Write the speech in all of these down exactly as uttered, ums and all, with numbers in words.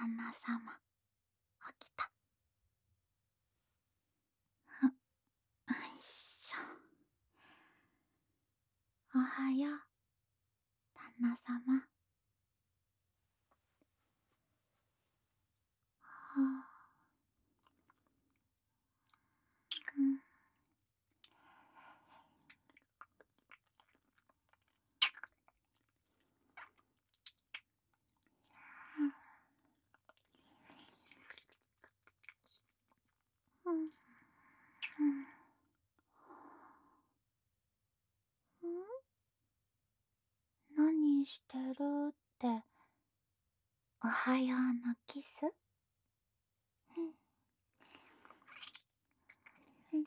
旦那様、起きた。よいしょ。おはよう、旦那様。はあ、うん。うん。うん。うん。何してるって、おはようのキス？うん。うん。うん。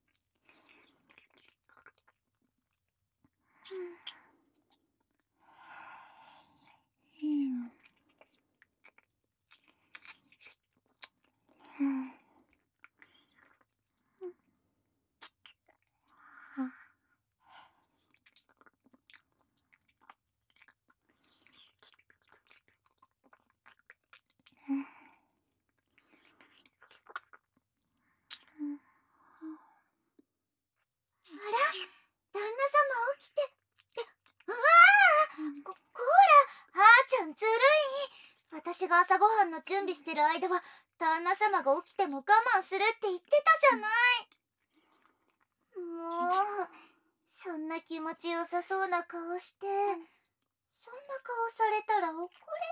うん。うん。はうん。うん。 あら、旦那様起きて。うわあ、こ、こーら、あーちゃんずるい。私が朝ごはんの準備してる間は、旦那様が起きても我慢するって言ってたじゃない。もう、そんな気持ちよさそうな顔して、そんな顔されたら怒れ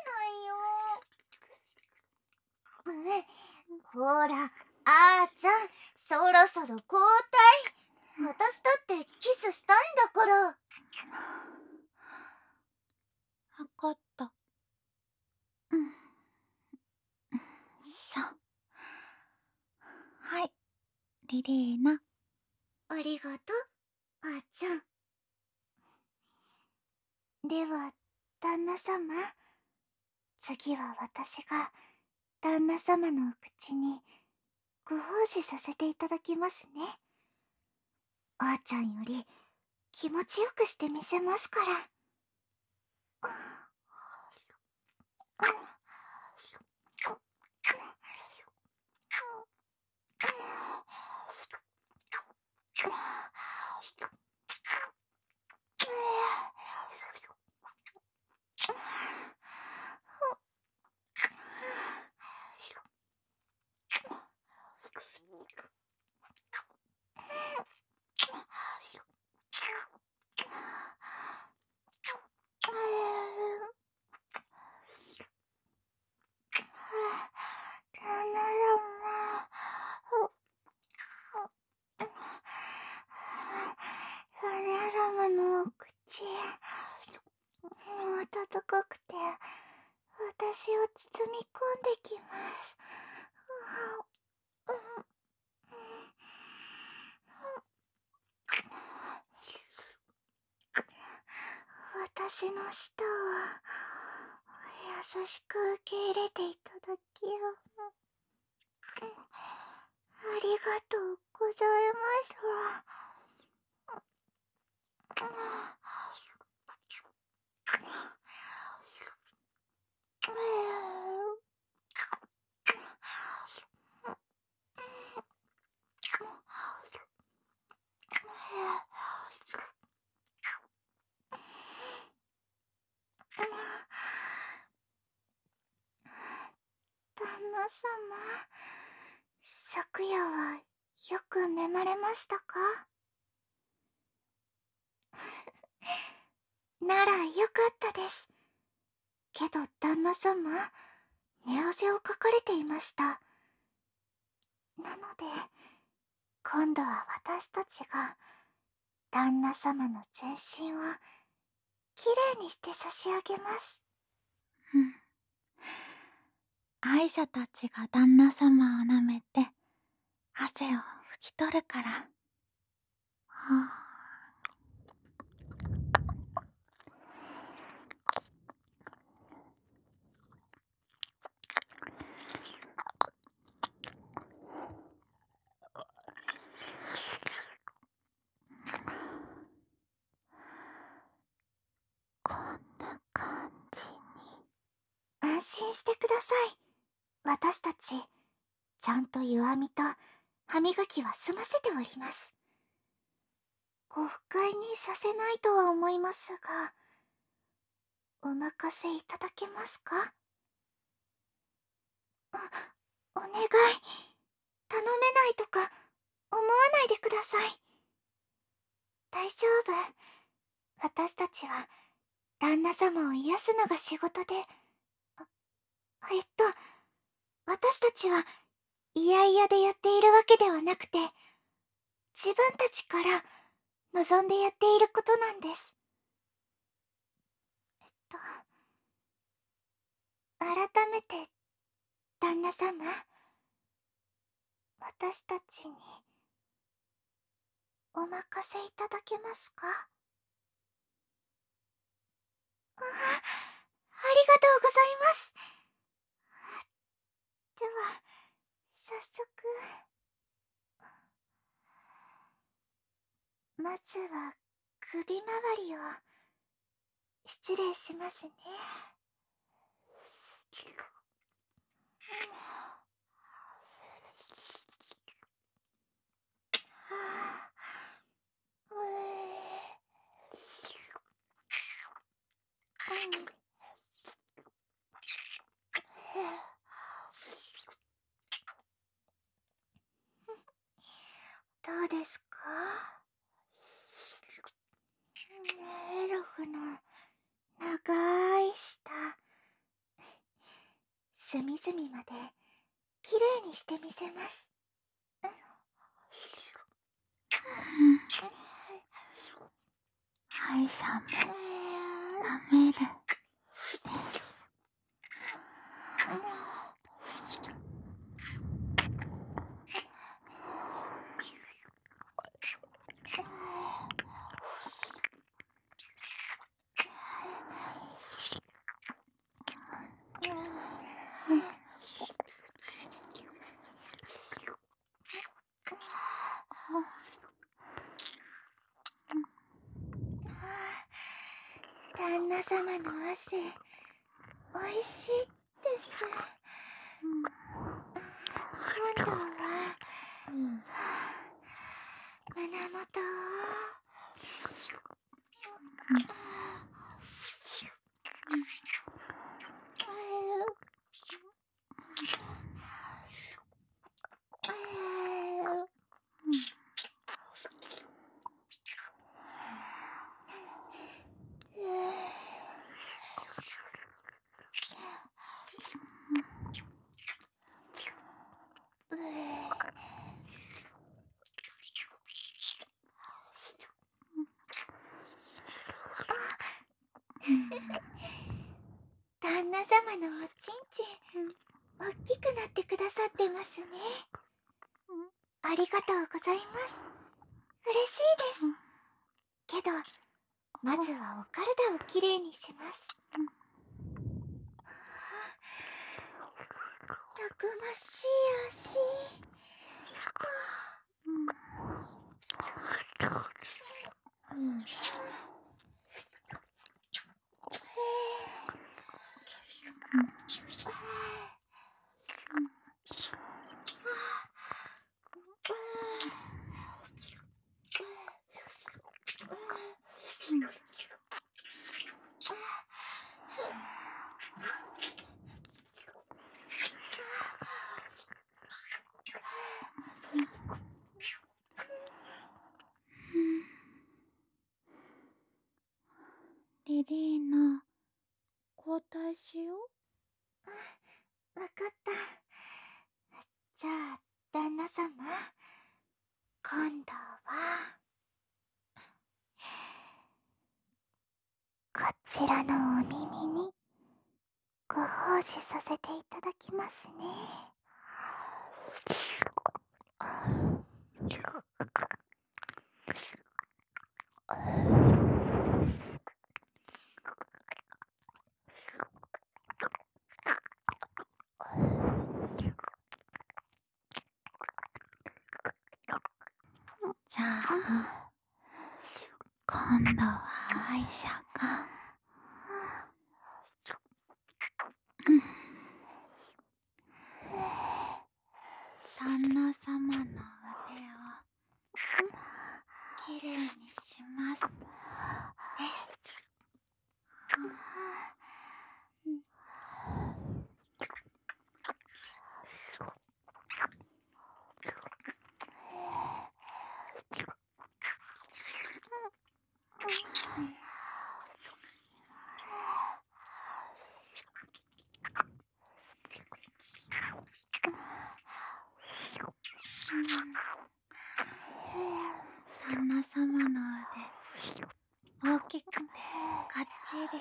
ないよ。うん、ほら、あーちゃん、そろそろ交代。私だってキスしたいんだから。 わかった。うん。しょ。はい、リリーナ。 ありがとう、あーちゃん。では、旦那様、次は私が旦那様のお口にご奉仕させていただきますね。あーちゃんより気持ちよくしてみせますから。旦那様のお口、温かくて私を包み込んできます。私の舌を優しく受け入れていただきありがとうございます。旦那様、昨夜はよく眠れましたか？ならよかったです。けど旦那様、寝汗をかかれていました。なので、今度は私たちが旦那様の全身をきれいにして差し上げます。 うん。愛者たちが旦那様を舐めて汗を拭き取るから。はあ。こんな感じに。 安心心してください。私たち、ちゃんと湯あみと歯磨きは済ませております。ご不快にさせないとは思いますが、お任せいただけますか？あ、お願い。頼めないとか思わないでください。大丈夫。私たちは旦那様を癒すのが仕事で、あえっと、私たちは嫌々でやっているわけではなくて、自分たちから望んでやっていることなんです。えっと、改めて、旦那様、私たちにお任せいただけますか？あ、ありがとうございます。では、早速、まずは首周りを失礼しますね。はあ、うえうんどうですか？エルフの長い舌、隅々まできれいにしてみせます。 アイさんも舐めるです。 旦那様の汗、おいしいです。今度は、胸元を旦那様のおちんちん、おっきくなってくださってますね。ありがとうございます。嬉しいです。けど、まずはお体をきれいにします。たくましい足。 リリーナ、交代しよう。 わかった。じゃあ、旦那様、今度は、こちらのお耳にご奉仕させていただきますね。 じゃあ、今度はアイシャが、うん、 り。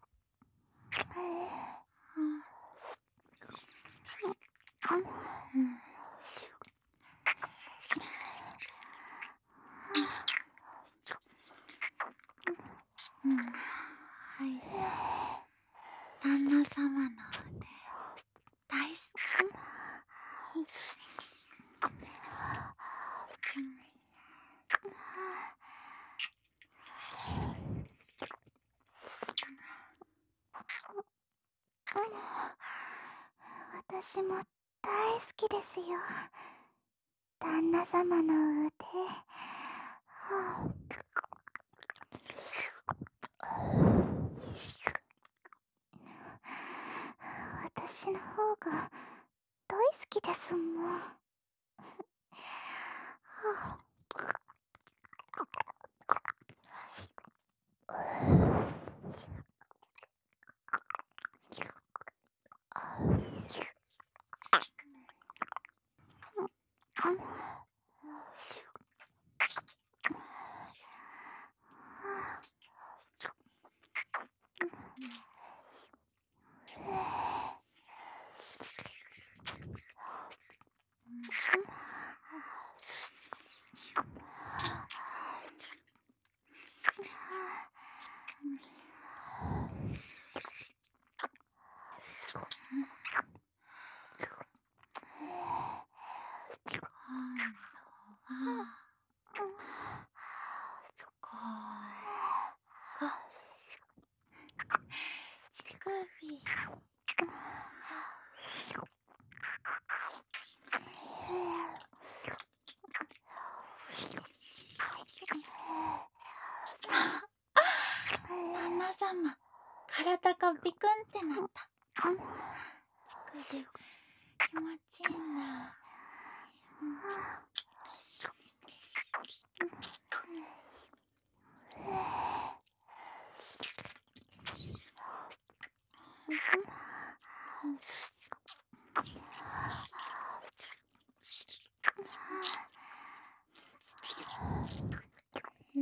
うん。うん。はいしょ。旦那様の腕大好き。 私も大好きですよ。旦那様の腕。はあ、私の方が大好きですもん。はあ、 ここ。乳首。旦那様、体がビクンってなった。乳首、気持ちいいな。うん。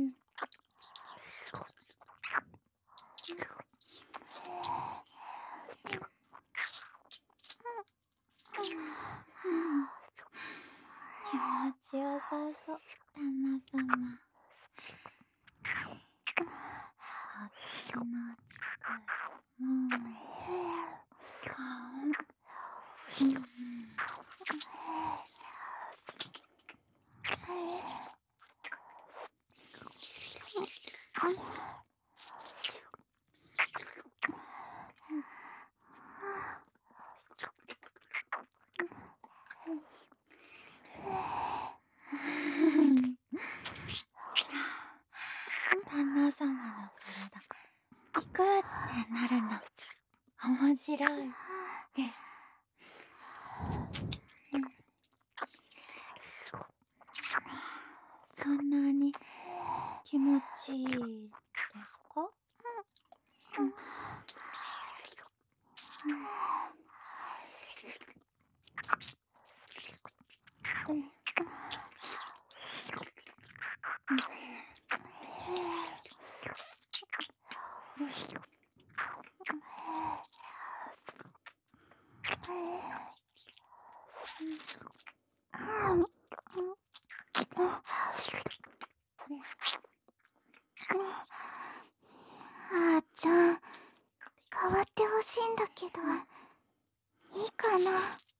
気持ちよさそう、旦那様。こっちの乳首も。うん。旦那様の体、ビクってなるの、面白いです。うん、そんなに気持ちいいですか？うん。うん。 あーちゃん、変わってほしいんだけど、いいかな？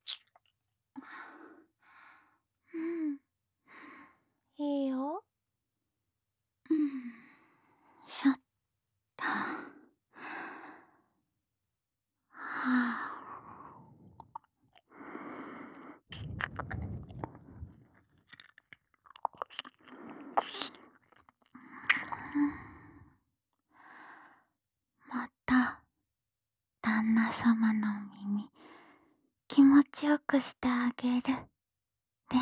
うん。いいよ。うん。そっと。はあ。また旦那様の耳気持ちよくしてあげるです。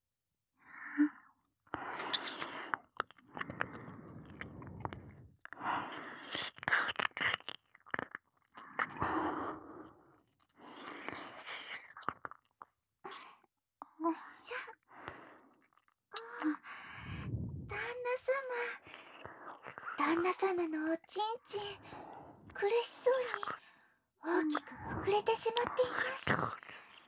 よっしゃ。旦那様、旦那様のおちんちん苦しそうに大きく膨れてしまっています。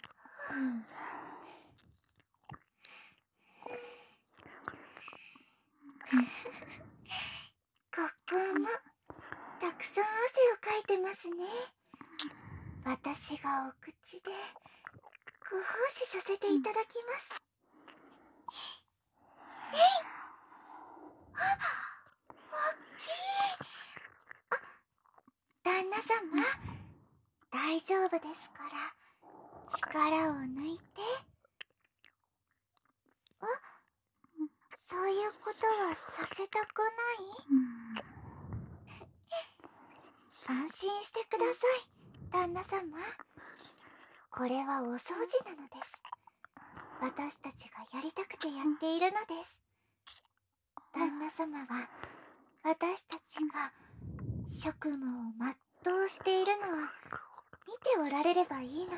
ここもたくさん汗をかいてますね。私がお口でご奉仕させていただきます。えい！あ、大きい。あ、旦那様、大丈夫ですから力を抜いて。あ、そういうことはさせたくない？安心してください、旦那様。これはお掃除なのです。私たちがやりたくてやっているのです。旦那様は私たちが職務を全うしているのを見ておられればいいのです。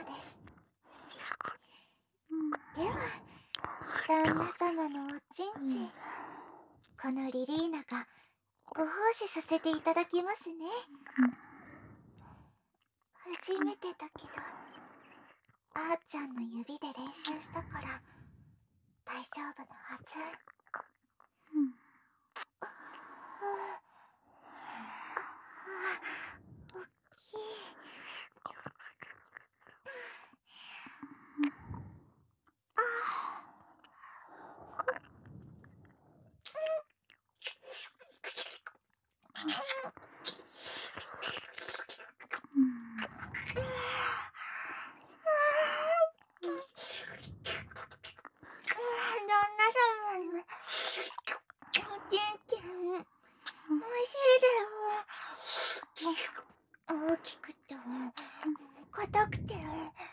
では旦那様のおちんちん、このリリーナがご奉仕させていただきますね。初めてだけどあーちゃんの指で練習したから大丈夫なはず。おっきい。旦那様のおちんちんおいしいです。大きくて硬くて熱い。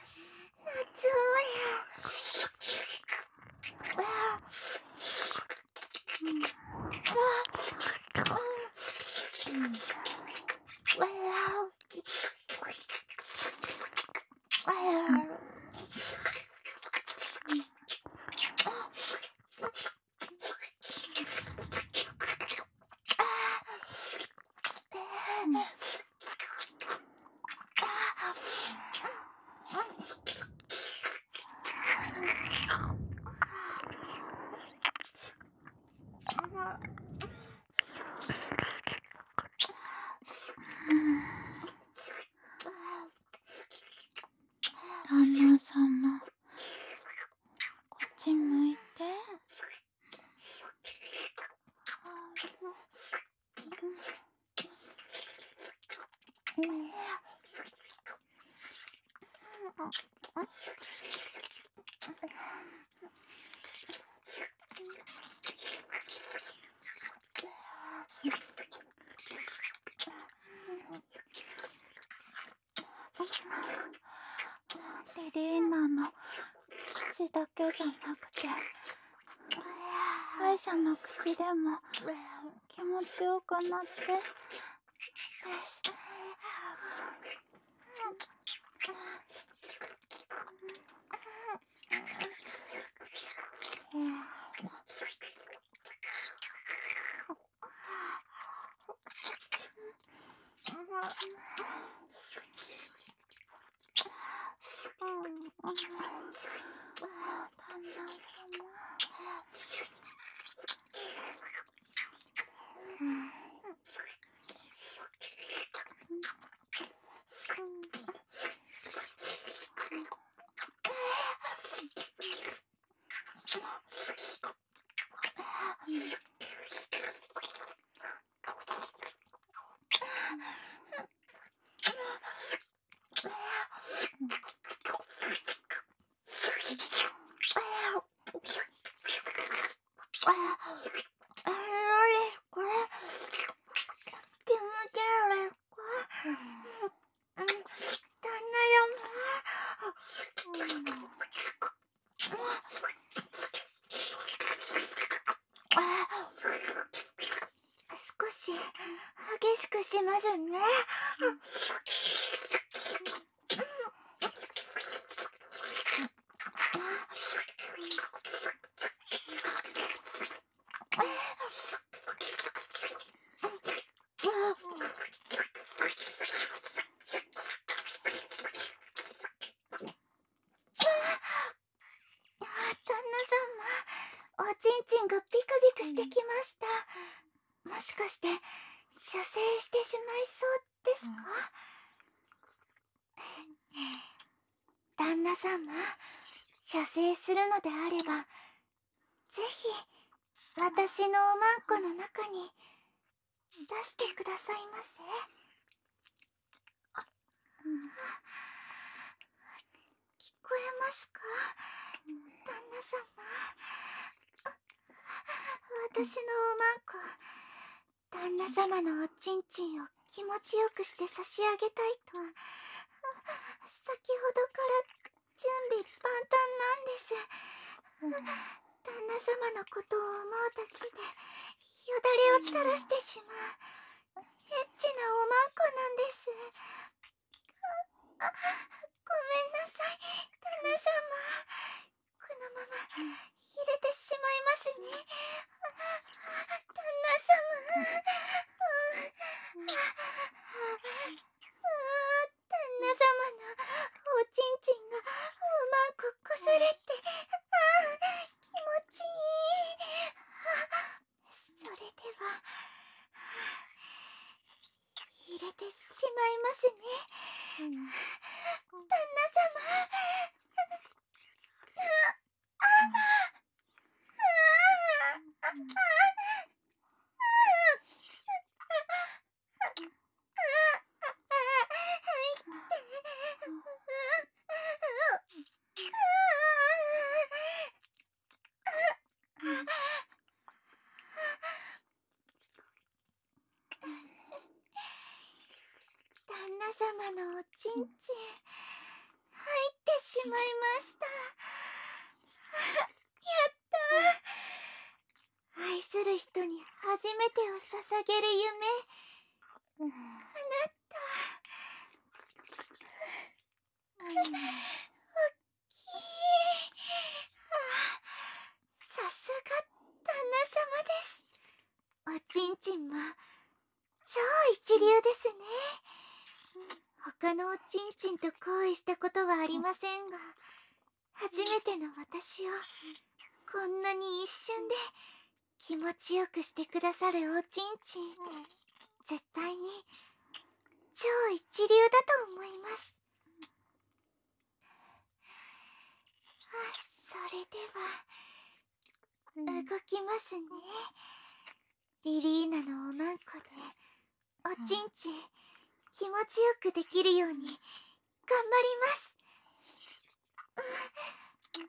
旦那様、こっち向いて。リリーナの口だけじゃなくて歯医者の口でも気持ちよくなってです。少し激しくしますね。 かして射精してしまいそうですか？旦那様、射精するのであればぜひ私のおまんこの中に出してくださいませ。聞こえますか、旦那様。私のおまんこ、旦那様のおちんちんを気持ちよくして差し上げたいと先ほどから準備万端なんです。旦那様のことを思うだけでよだれを垂らしてしまうエッチなおまんこなんです。あ、ごめんなさい、旦那様。このまま入れてしまいますね。旦那様。旦那様のおちんちんがおまんここすれて、ああ、気持ちいい。それでは入れてしまいますね、旦那様。旦那様のおちんちん入ってしまいました。やったー。愛する人に初めてを捧げる夢叶った。おっきい。さすが旦那様です。おちんちんも超一流ですね。他のおちんちんと行為したことはありませんが、初めての私をこんなに一瞬で気持ちよくしてくださるおちんちん、絶対に超一流だと思います。あ、それでは動きますね。リリーナのおまんこでおちんちん気持ちよくできるように頑張ります。うう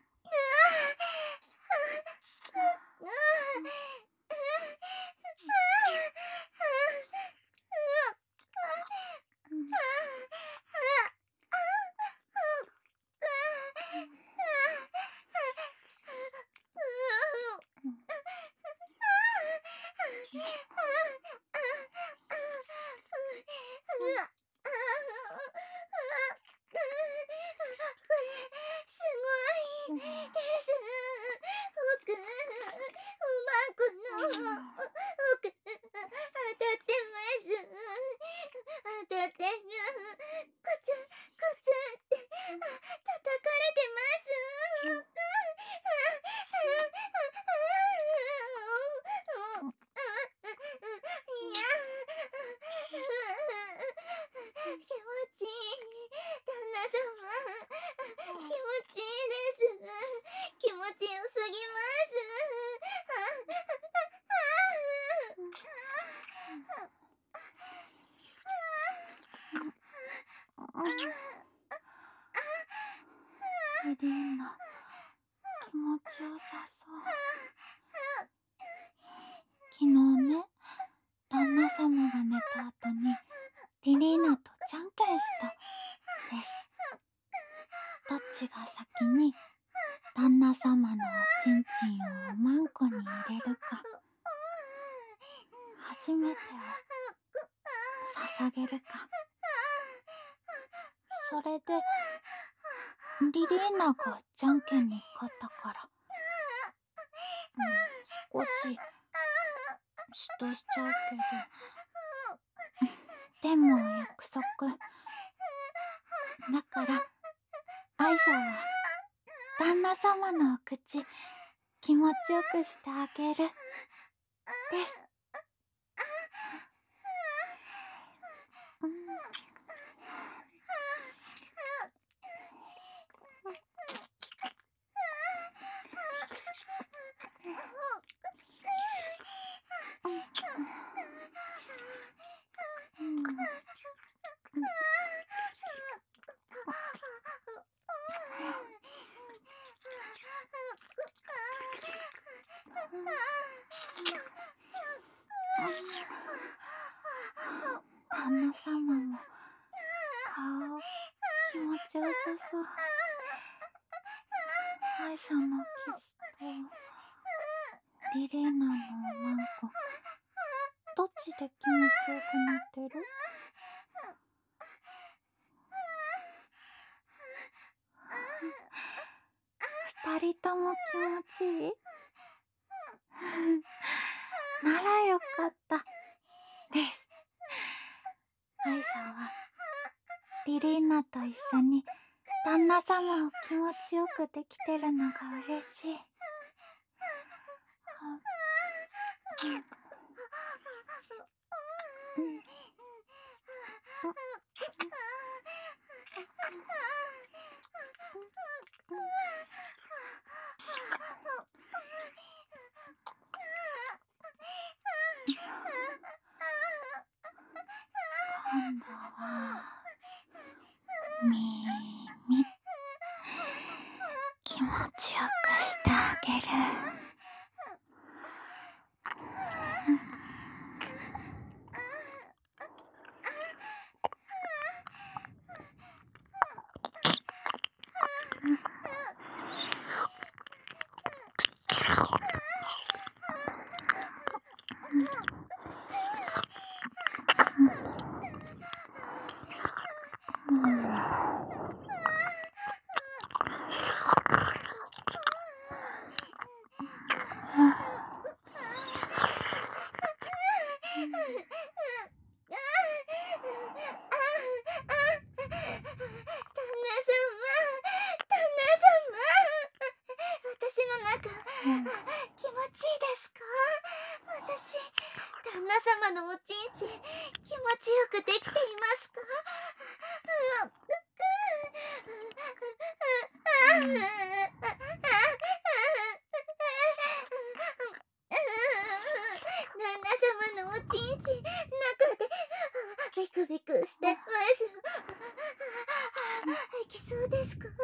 ううリリーナ、気持ちよさそう。昨日ね、旦那様が寝た後にリリーナとじゃんけんしたです。どっちが先に旦那様のおちんちんをおまんこに入れるか、初めてを捧げるか。それでリリーナがじゃんけんに勝ったから、うん、少し嫉妬しちゃうけど、でも約束だから、アイシャは旦那様のお口気持ちよくしてあげるです。 旦那様も顔気持ちよさそう。歯医者のキスとリリーナのおまんこ、どっちで気持ちよくなってる？二人とも気持ちいい？ならよかったです。歯医者はリリーナと一緒に旦那様を気持ちよくできてるのが嬉しい。うんうん今度は耳気持ちよくしてあげる。 旦那様のおちんちん気持ちよくできていますか？旦那様のおちんちん中でビクビクしてます。いきそうですか？いいです。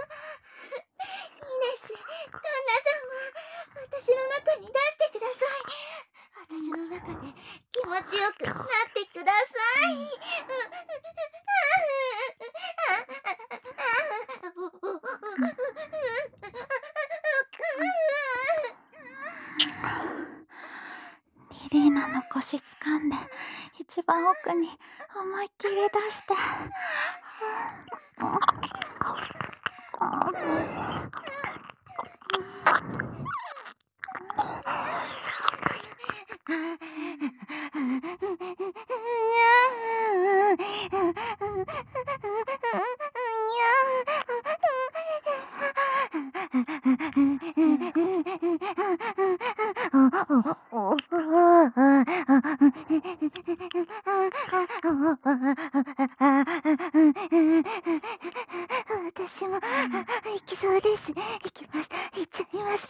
旦那様、私の中に出してください。私の中で気持ちよくなってください。 リリーナの腰掴んで一番奥に思いっきり出して。 私も行きそうです。行きます。行っちゃいます。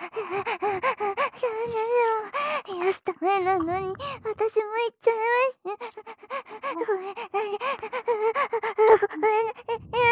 癒すためなのに私も行っちゃいます。ごめんなさい。ごめんなさ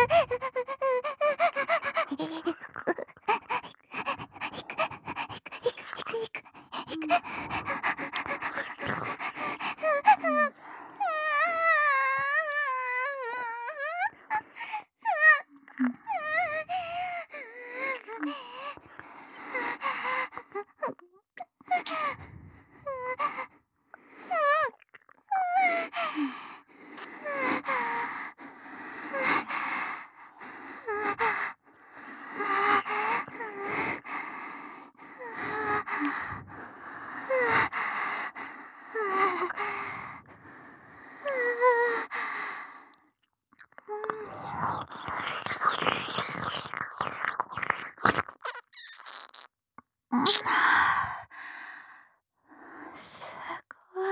すごい。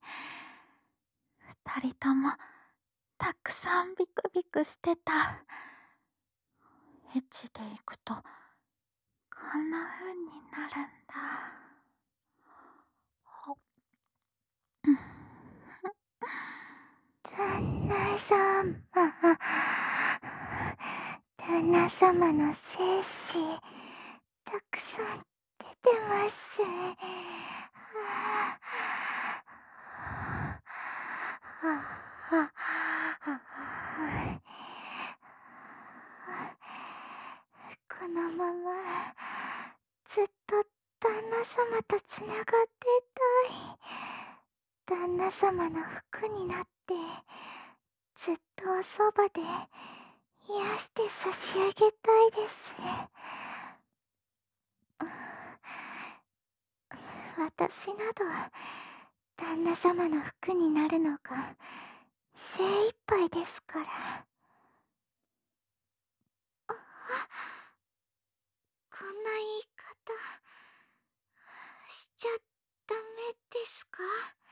二人ともたくさんビクビクしてた。エッチでいくとこんな風になるんだ。 旦那さん。 様。旦那様の精子、たくさん出てます。このままずっと旦那様とつながってたい。旦那様の服になってずっとおそばで癒して差し上げたいです。私など旦那様の服になるのが精一杯ですから。こんな言い方しちゃダメですか？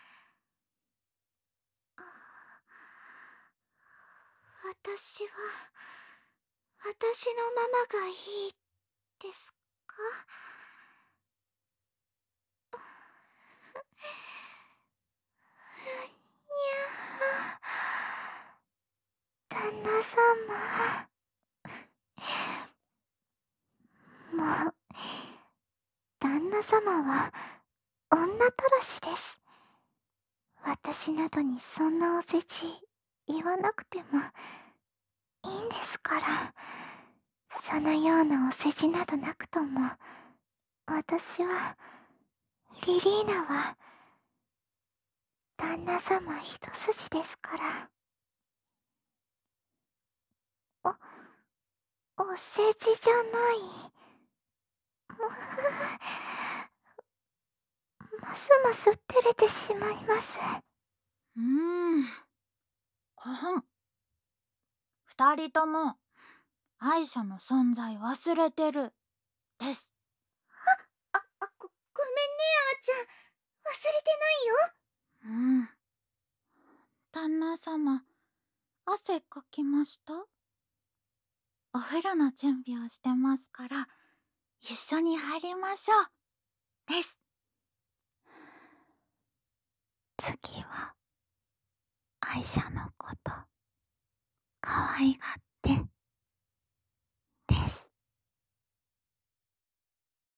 私は私のままがいいですか？旦那様、もう旦那様は女たらしです。私などにそんなお世辞言わなくてもいいんですから。そのようなお世辞などなくとも、私はリリーナは旦那様一筋ですから。お、お世辞じゃない。もう、ますます照れてしまいます。 うーん。こん。二人とも、アイシャの存在忘れてる。です。 あ、あ、ご、ごめんね、あーちゃん。忘れてないよ。 うん。旦那様、汗かきました？お風呂の準備をしてますから、一緒に入りましょう。です。次は、アイシャのこと、可愛がって。